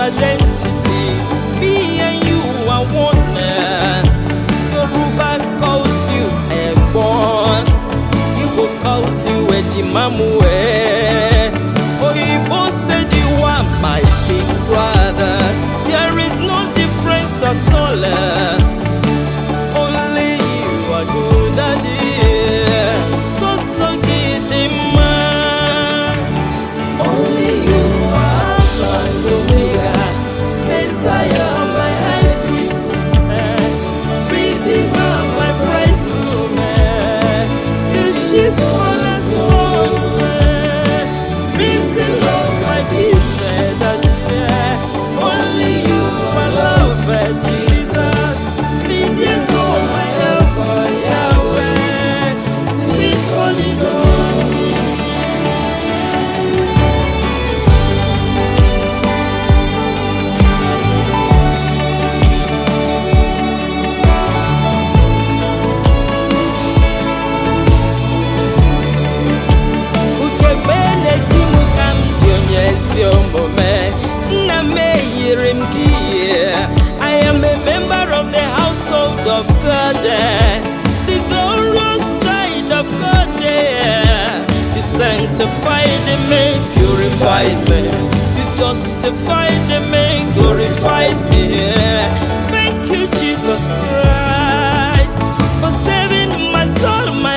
identity. Me and you are one. Yoruba calls you Egbon, Igbo calls you Ejimamue. Oyibo said you are my big brother. There is no difference at all. Only you are good at it. So get him, man. Only you are Alpha and Omega, Messiah, my high priest, Redeemer, my bridegroom, the chief cornerstone, risen Lord, my peace, that only you are love, Jesus, mediator, oh my helper, Yahweh, sweet Holy Ghost. I am a member of the household of God, the glorious child of God. You sanctified me, purified me. You justified me, glorified me. Thank you, Jesus Christ, for saving my soul, my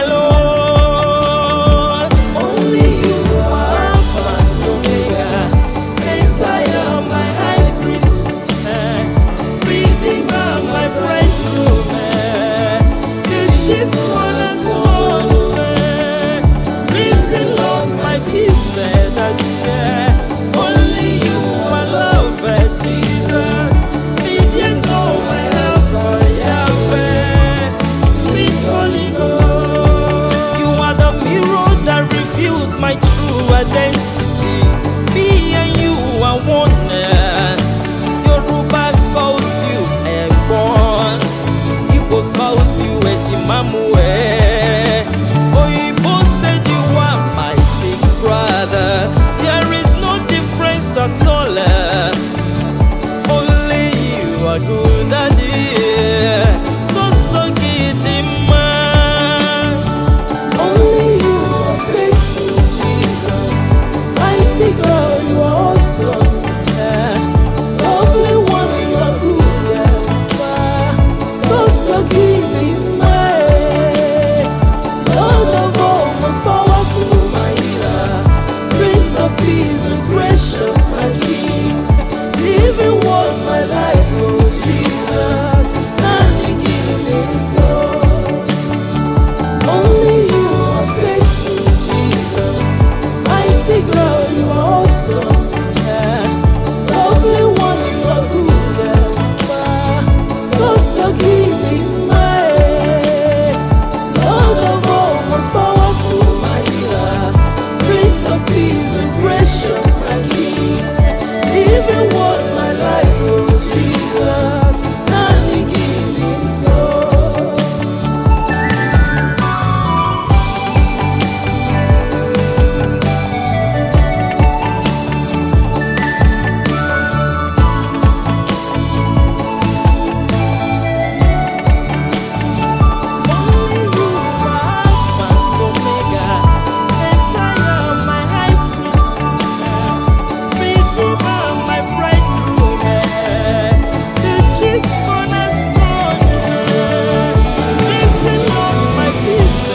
Lord. Only you are Alpha and Omega, Messiah, my high priest, Redeemer, my bridegroom, the chief cornerstone, risen Lord, my peace, that only you are love, Jesus, mediator, my helper, Yahweh, sweet Holy Ghost. You are the mirror that reveals my true identity. Me and you are one. Yoruba calls you Egbon, Igbo calls you Ejimamue. Oyibo said you are my big brother. There is no difference at all. Only you are good at it. So get him, man. Only you are faithful, Jesus. Mighty God, you are awesome. Lovely one, you are good. So get him, man. Lord of all, most powerful, my healer. Prince of peace, the gracious, my King. Living one, my life, oh Jesus. And the giving soul. Only you are faithful, Jesus. Mighty God, you are awesome. Lovely one, you are good. So give him, my Lord of all, most powerful, my healer. Prince of peace, the gracious, my King. Living one, my life, oh Jesus. And the giving soul. Only you are Alpha and Omega, Messiah, my high priest, Redeemer, my bridegroom, the chief cornerstone, risen Lord, my peace,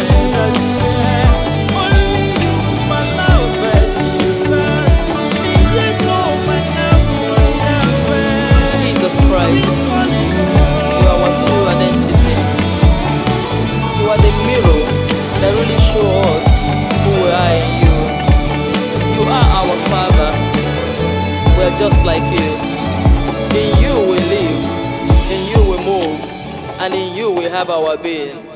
only you, my love, Jesus, mediator, my helper, Yahweh. Jesus Christ, you are our true identity. You are the mirror that really shows us who we are in you. You are our Father. We are just like you. In you we live, in you we move, and in you we have our being.